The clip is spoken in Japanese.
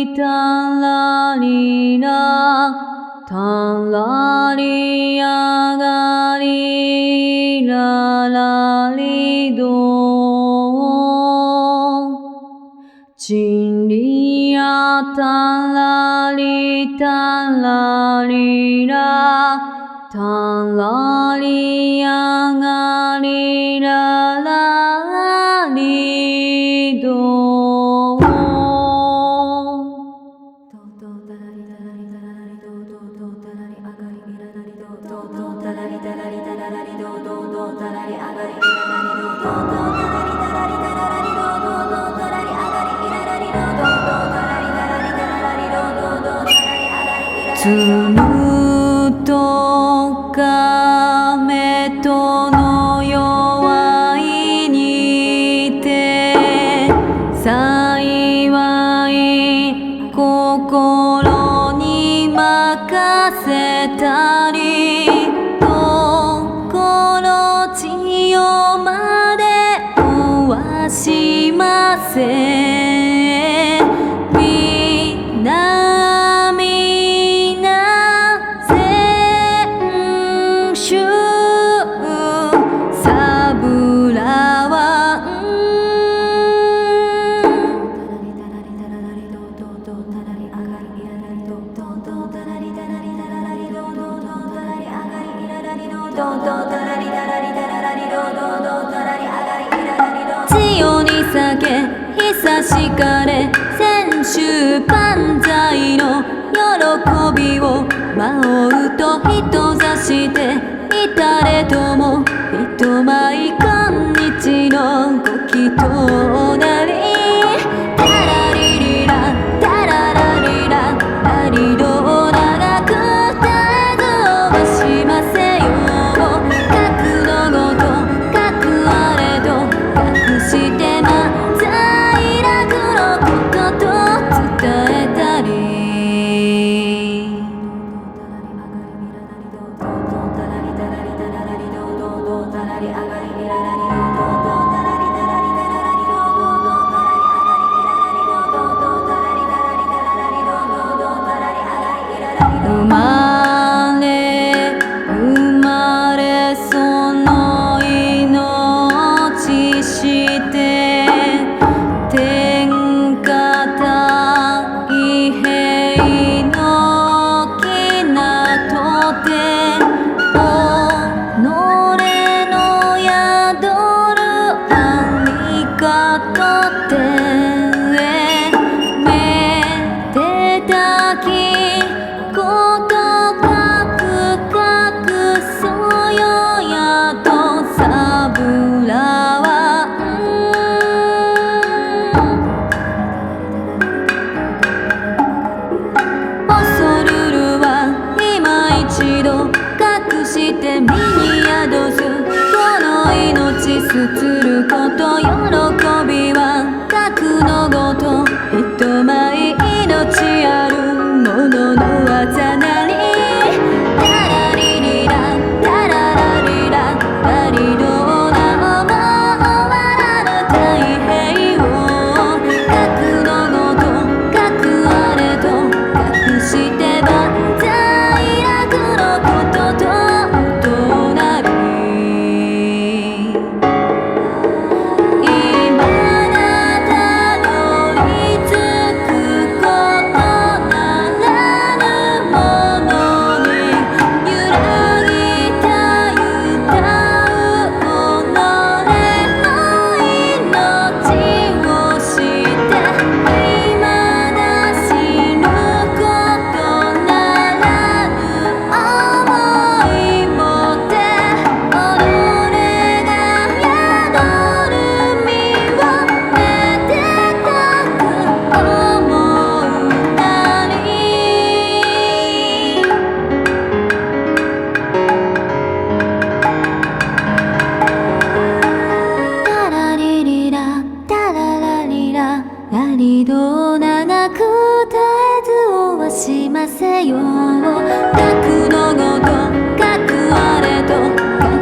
りたらりらたらりあがりららりどちんりやたらりたらりらたらりあがりららりどつぬと亀との弱いにて幸い心に任せたり心地よまでおわしませみなみな千秋さぶらわん千代に酒久しかれ千秋万歳の喜びを舞うと人ざして至れとも人舞今日のご祈祷なりタラリリラタララリララリド長く絶えずをわしませよ核のごと核あれど隠して万歳楽のことと伝えたり生まれその命して天下太平のきなとて己の宿るありがとてめでたきことかくかくそよやとさぶらわん恐るるは今一度隠して身に宿すこの命すつること喜びは核のごと人前命あるものの技なりタラリリラタララリララリドなも終わらぬ太平を核のごと核あれと隠して万歳楽のことととなり今なたどり着くことならぬものに揺らぎた歌う己の命をして今だ死ぬことならぬ思いもて己が宿る身をめでたく思うなりタラリリラタララリララリド長く絶えずをわしませよ核のごと核あれと